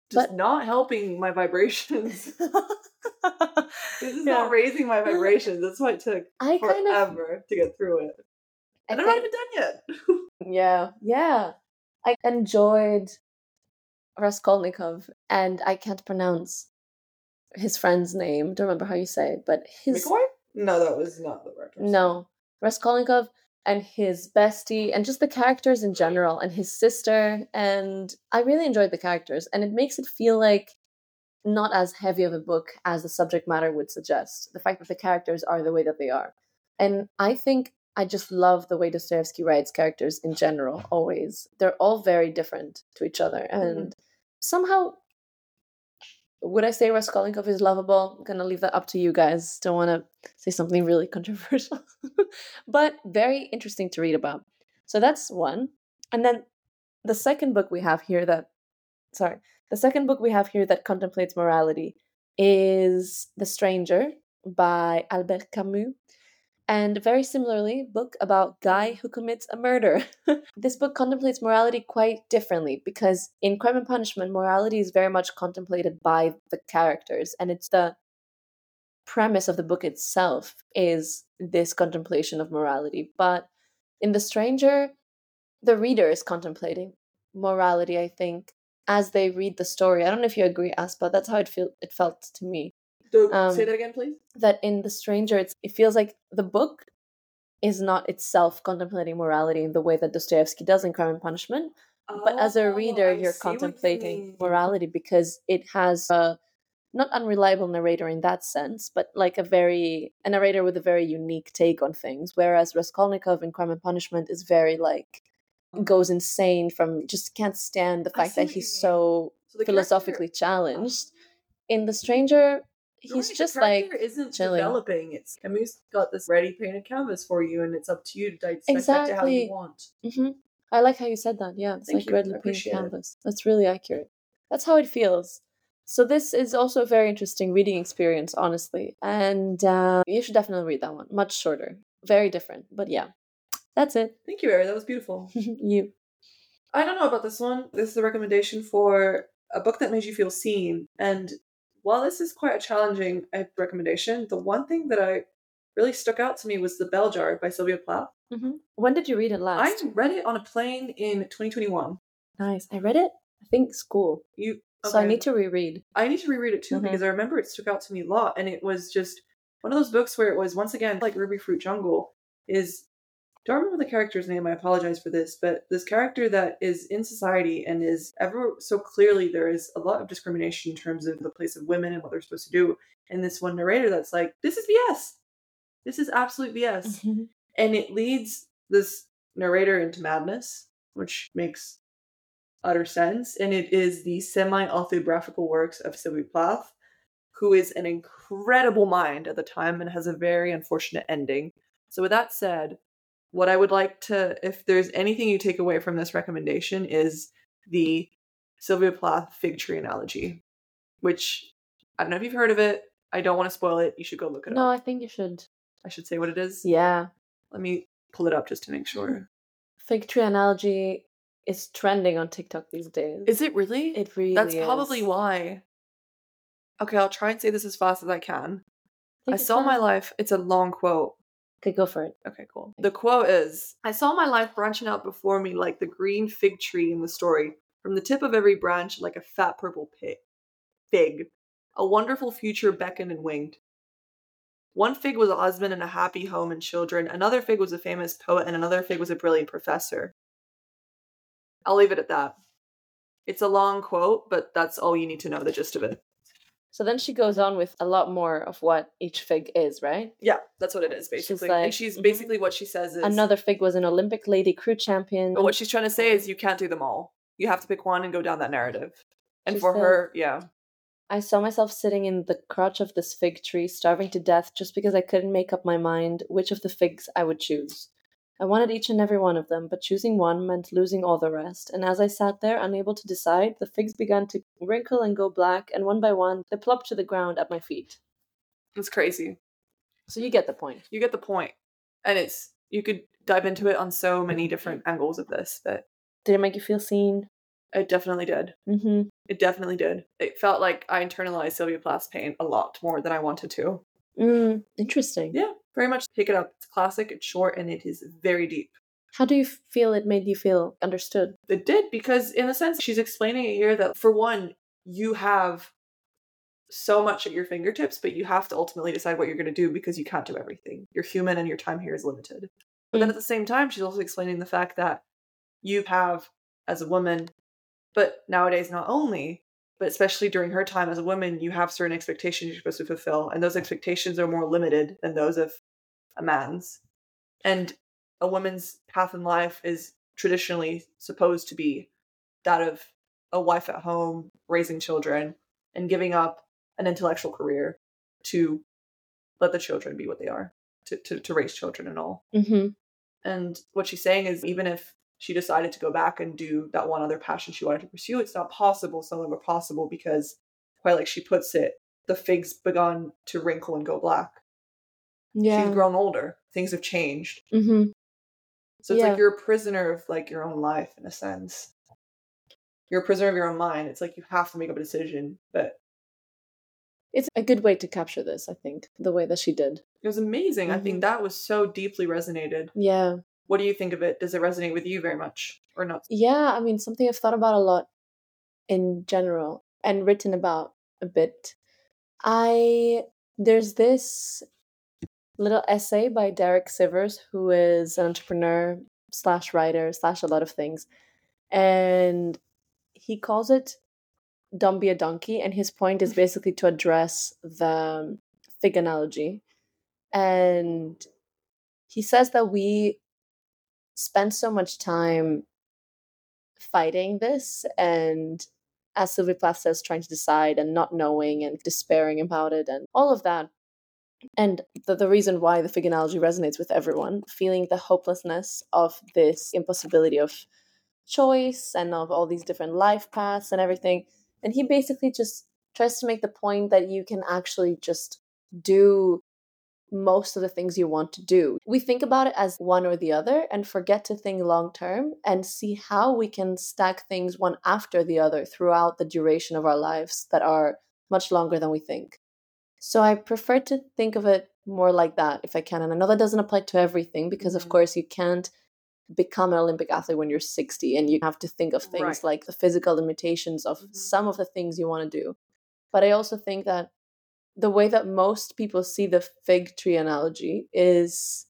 just But- not helping my vibrations. This is Yeah. not raising my vibrations. That's why it took I kind of forever to get through it. I And I'm not think- even done yet. yeah, yeah. I enjoyed Raskolnikov, and I can't pronounce his friend's name. Don't remember how you say it, but his McCoy? No, that was not the right person. no Raskolnikov and his bestie, and just the characters in general, and his sister, and I really enjoyed the characters, and it makes it feel like not as heavy of a book as the subject matter would suggest. The fact that the characters are the way that they are, and I think I just love the way Dostoevsky writes characters in general. Always, they're all very different to each other, and mm-hmm. somehow. Would I say Raskolnikov is lovable? I'm gonna leave that up to you guys. Don't want to say something really controversial. But very interesting to read about. So that's one. And then the second book we have here that, sorry, the second book we have here that contemplates morality is The Stranger by Albert Camus. And very similarly, book about guy who commits a murder. This book contemplates morality quite differently because in Crime and Punishment, morality is very much contemplated by the characters, and it's the premise of the book itself is this contemplation of morality. But in The Stranger, the reader is contemplating morality, I think, as they read the story. I don't know if you agree, Aspa. That's how it feel it felt to me. So, um, say that again, please. That in The Stranger, it's, it feels like the book is not itself contemplating morality in the way that Dostoevsky does in Crime and Punishment. Oh, but as a reader, you're contemplating you morality because it has a not unreliable narrator in that sense, but like a very a narrator with a very unique take on things. Whereas Raskolnikov in Crime and Punishment is very like goes insane from just can't stand the fact that he's so, so philosophically character... challenged. In The Stranger, he's right, just the like isn't chilling. developing. It's Camus got this ready painted canvas for you, and it's up to you to dissect exactly. it how you want. Mm-hmm. I like how you said that. Yeah, it's Thank like you. ready painted canvas. That's really accurate. That's how it feels. So this is also a very interesting reading experience, honestly, and uh, you should definitely read that one. Much shorter, very different, but yeah, that's it. Thank you, Ari. That was beautiful. You. I don't know about this one. This is a recommendation for a book that made you feel seen, and while this is quite a challenging recommendation, the one thing that I really stuck out to me was The Bell Jar by Sylvia Plath. Mm-hmm. When did you read it last? I read it on a plane in twenty twenty-one. Nice. I read it, I think, school. You okay. So I need to reread. I need to reread it too, mm-hmm. because I remember it stuck out to me a lot, and it was just one of those books where it was, once again, like Ruby Fruit Jungle, is... don't remember the character's name, I apologize for this, but this character that is in society and is ever so clearly there is a lot of discrimination in terms of the place of women and what they're supposed to do. And this one narrator that's like, this is B S. This is absolute B S. Mm-hmm. And it leads this narrator into madness, which makes utter sense. And it is the semi-autobiographical works of Sylvia Plath, who is an incredible mind at the time and has a very unfortunate ending. So with that said, what I would like to, if there's anything you take away from this recommendation, is the Sylvia Plath fig tree analogy, which I don't know if you've heard of it. I don't want to spoil it. You should go look it no, up. No, I think you should. I should say what it is? Yeah. Let me pull it up just to make sure. Fig tree analogy is trending on TikTok these days. Is it really? It really That's is. probably why. Okay, I'll try and say this as fast as I can. Take I saw time. my life. It's a long quote. Okay, go for it. Okay, cool. The quote is, I saw my life branching out before me like the green fig tree in the story, from the tip of every branch like a fat purple pig. Fig. A wonderful future beckoned and winged. One fig was a husband and a happy home and children, another fig was a famous poet, and another fig was a brilliant professor. I'll leave it at that. It's a long quote, but that's all you need to know, the gist of it. So then she goes on with a lot more of what each fig is, right? Yeah, that's what it is, basically. She's like, and she's basically, mm-hmm. what she says is... another fig was an Olympic lady crew champion. But what she's trying to say is you can't do them all. You have to pick one and go down that narrative. And she for says, her, yeah. I saw myself sitting in the crotch of this fig tree, starving to death just because I couldn't make up my mind which of the figs I would choose. I wanted each and every one of them, but choosing one meant losing all the rest, and as I sat there, unable to decide, the figs began to wrinkle and go black, and one by one, they plopped to the ground at my feet. It's crazy. So you get the point. You get the point. And it's, you could dive into it on so many different angles of this, but... Did it make you feel seen? It definitely did. Mm-hmm. It definitely did. It felt like I internalized Sylvia Plath's pain a lot more than I wanted to. Mm, interesting. Yeah, very much. Pick it up. It's classic, it's short, and it is very deep. How do you feel it made you feel understood? It did, because in a sense, she's explaining it here that, for one, you have so much at your fingertips, but you have to ultimately decide what you're going to do because you can't do everything. You're human and your time here is limited. But then Mm. at the same time, she's also explaining the fact that you have, as a woman, but nowadays not only, but especially during her time as a woman, you have certain expectations you're supposed to fulfill, and those expectations are more limited than those of a man's. And a woman's path in life is traditionally supposed to be that of a wife at home, raising children, and giving up an intellectual career to let the children be what they are, to, to, to raise children and all. Mm-hmm. And what she's saying is, even if she decided to go back and do that one other passion she wanted to pursue, it's not possible, so longer possible, because, quite like she puts it, the fig's begun to wrinkle and go black. Yeah. She's grown older. Things have changed. Mm-hmm. So it's Yeah. like you're a prisoner of like your own life, in a sense. You're a prisoner of your own mind. It's like you have to make up a decision, but it's a good way to capture this, I think, the way that she did. It was amazing. Mm-hmm. I think that was so deeply resonated. Yeah. What do you think of it? Does it resonate with you very much or not? Yeah, I mean, something I've thought about a lot in general and written about a bit. I there's this little essay by Derek Sivers, who is an entrepreneur slash writer slash a lot of things, and he calls it "Don't Be a Donkey," and his point is basically to address the fig analogy, and he says that we spend so much time fighting this, and as Sylvia Plath says, trying to decide and not knowing and despairing about it and all of that. And the, the reason why the fig analogy resonates with everyone, feeling the hopelessness of this impossibility of choice and of all these different life paths and everything. And he basically just tries to make the point that you can actually just do most of the things you want to do. We think about it as one or the other and forget to think long term and see how we can stack things one after the other throughout the duration of our lives that are much longer than we think. So I prefer to think of it more like that if I can. And I know that doesn't apply to everything because, mm-hmm. of course, you can't become an Olympic athlete when you're sixty and you have to think of things right. like the physical limitations of mm-hmm. some of the things you want to do. But I also think that the way that most people see the fig tree analogy is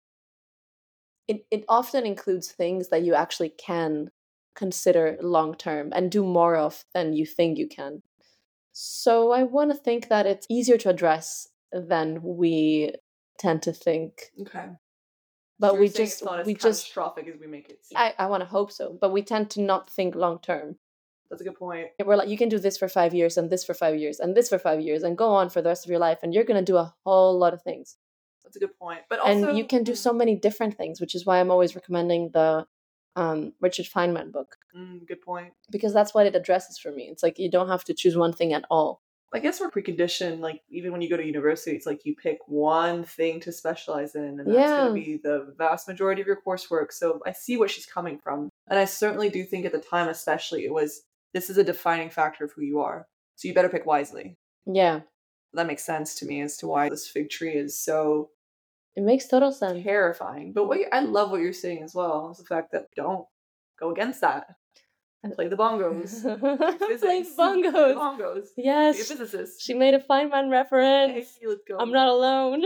it, it often includes things that you actually can consider long term and do more of than you think you can. So I want to think that it's easier to address than we tend to think. Okay. But so we just it's not we as just catastrophic as we make it seem. I, I want to hope so, but we tend to not think long term. That's a good point. We're like, you can do this for five years and this for five years and this for five years and go on for the rest of your life and you're going to do a whole lot of things. That's a good point. But also, and you can do so many different things, which is why I'm always recommending the um, Richard Feynman book. Mm, good point. Because that's what it addresses for me. It's like you don't have to choose one thing at all. I guess we're preconditioned, like even when you go to university, it's like you pick one thing to specialize in, and that's yeah. going to be the vast majority of your coursework. So I see where she's coming from. And I certainly do think at the time, especially, it was, this is a defining factor of who you are. So you better pick wisely. Yeah. That makes sense to me as to why this fig tree is so... It makes total sense. Terrifying. But what you, I love what you're saying as well, is the fact that don't go against that. Play the bongos. Play the bongos. Play the bongos. Yes. Be a physicist. She made a Feynman reference. Hey, let's go. I'm not alone.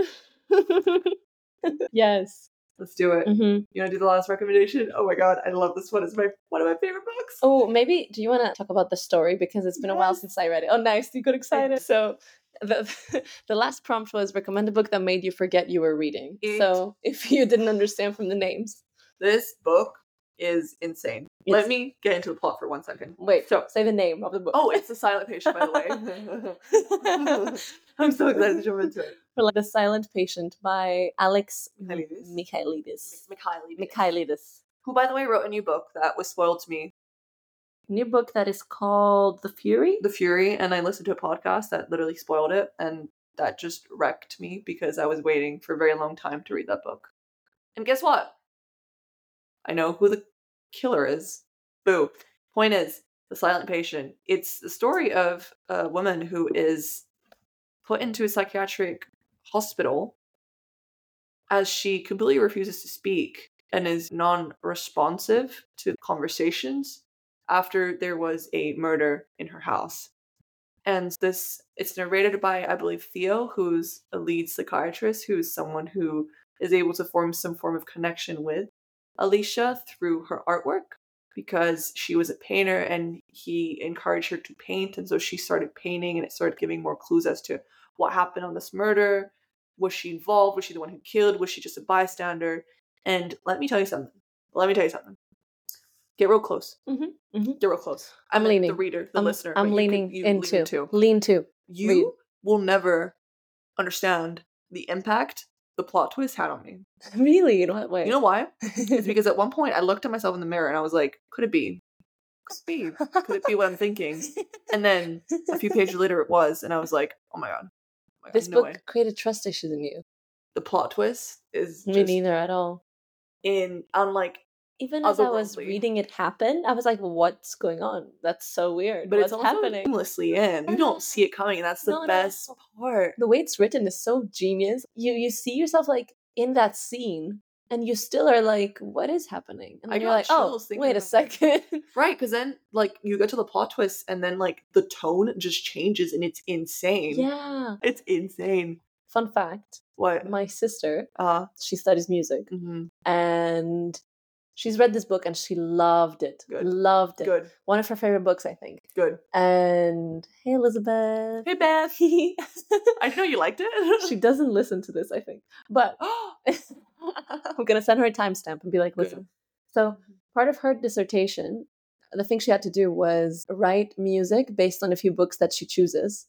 Yes. Let's do it. Mm-hmm. You want to do the last recommendation? Oh my god, I love this one. It's my one of my favorite books. Oh, maybe, do you want to talk about the story? Because it's been yes. a while since I read it. Oh, nice. You got excited. So the the last prompt was recommend a book that made you forget you were reading. It, so if you didn't understand from the names. This book is insane. It's, Let me get into the plot for one second. Wait, so say the name of the book. Oh, it's The Silent Patient, by the way. I'm so excited to jump into it. For like The Silent Patient by Alex Michaelides. Michaelides. Michaelides. Michaelides. Who, by the way, wrote a new book that was spoiled to me. New book that is called The Fury? The Fury, and I listened to a podcast that literally spoiled it, and that just wrecked me because I was waiting for a very long time to read that book. And guess what? I know who the killer is. Boo. Point is, The Silent Patient. It's the story of a woman who is put into a psychiatric hospital as she completely refuses to speak and is non-responsive to conversations after there was a murder in her house. And this, it's narrated by, I believe, Theo, who's a lead psychiatrist, who is someone who is able to form some form of connection with Alicia through her artwork, because she was a painter and he encouraged her to paint, and so she started painting, and it started giving more clues as to what happened on this murder. Was she involved? Was she the one who killed? Was she just a bystander? And let me tell you something. Let me tell you something. Get real close. Mm-hmm, mm-hmm. Get real close. I'm I mean, leaning. the reader, the I'm, listener. I'm but you leaning could- you into. lean too. Lean to. You Read. will never understand the impact the plot twist had on me. Really? In what way? You know why? It's because at one point I looked at myself in the mirror and I was like, could it be? Could it be? Could it be what I'm thinking? And then a few pages later it was, and I was like, oh my god. Oh my god, This no book way. created trust issues in you. The plot twist is Me just neither at all. in unlike, Even as I was otherworldly. reading it happen, I was like, what's going on? That's so weird. but What's it's also happening? seamlessly in. You don't see it coming, and that's the No, no, best no. part. The way it's written is so genius. You you see yourself like in that scene, and you still are like, what is happening? And I then you're got like, oh, chills thinking wait a about it. second. Right, because then like you get to the plot twist, and then like the tone just changes, and it's insane. Yeah. It's insane. Fun fact: What? my sister, Uh, she studies music, mhm. and she's read this book and she loved it. Good. Loved it. Good. One of her favorite books, I think. Good. And hey, Elizabeth. Hey, Beth. she I didn't know you liked it. doesn't listen to this, I think. But I'm gonna send her a timestamp and be like, listen. Good. So part of her dissertation, the thing she had to do was write music based on a few books that she chooses.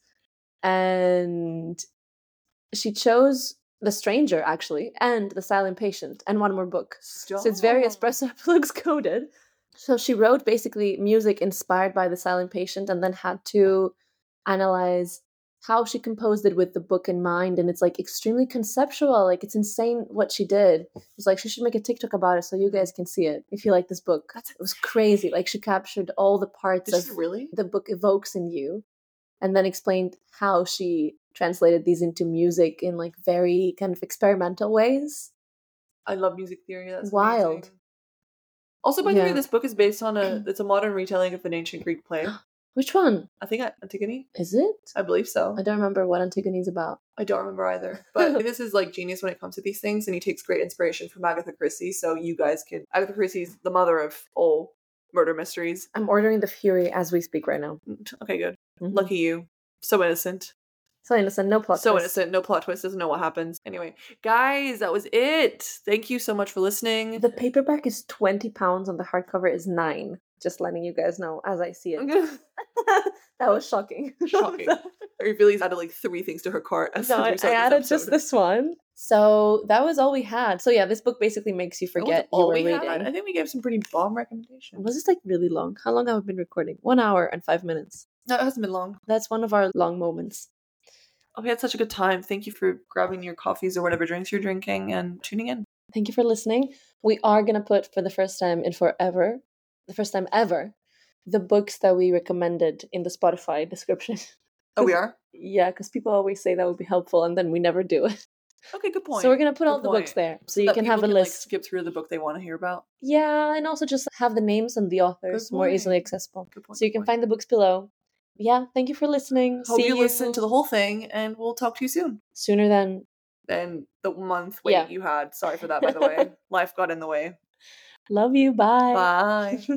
And she chose The Stranger, actually, and The Silent Patient, and one more book. Stop. So it's very espresso plugs coded. So she wrote basically music inspired by The Silent Patient and then had to analyze how she composed it with the book in mind. And it's like extremely conceptual. Like it's insane what she did. It's like she should make a TikTok about it so you guys can see it if you like this book. That's It was crazy. Like she captured all the parts Did of she really? the book evokes in you and then explained how she translated these into music in like very kind of experimental ways. I love music theory. That's Wild. amazing. Also, by the way, Yeah. this book is based on a. It's a modern retelling of an ancient Greek play. Which one? I think Antigone. Is it? I believe so. I don't remember what Antigone's about. I don't remember either. But this is like genius when it comes to these things, and he takes great inspiration from Agatha Christie. So you guys can. Agatha Christie's the mother of all murder mysteries. I'm ordering The Fury as we speak right now. Okay, good. Mhm. Lucky you. So innocent. So innocent, no plot so twist. innocent. No plot twist. Doesn't know what happens. Anyway, guys, that was it. Thank you so much for listening. The paperback is twenty pounds and the hardcover is nine. Just letting you guys know as I see it. That was shocking. Shocking. I really added like three things to her cart. As No, soon as I, we I started added this just episode. this one. So that was all we had. So yeah, this book basically makes you That was forget you all were we reading. had. I think we gave some pretty bomb recommendations. Was this like really long? How long have we been recording? One hour and five minutes. No, it hasn't been long. That's one of our long moments. Oh, we had such a good time. Thank you for grabbing your coffees or whatever drinks you're drinking and tuning in. Thank you for listening. We are going to put for the first time in forever, the first time ever, the books that we recommended in the Spotify description. Oh, we are? Yeah, because people always say that would be helpful and then we never do it. Okay, good point. So we're going to put Good all the books point. there so you that can people have a like, list. skip through the book they want to hear about. Yeah, and also just have the names and the authors Good more point. easily accessible. Good point. So you good can point. find the books below. Yeah, thank you for listening. Hope See you listen to the whole thing, and we'll talk to you soon. sooner than Than the month wait Yeah. you had. Sorry for that, by the way. Life got in the way. love you. Bye. Bye.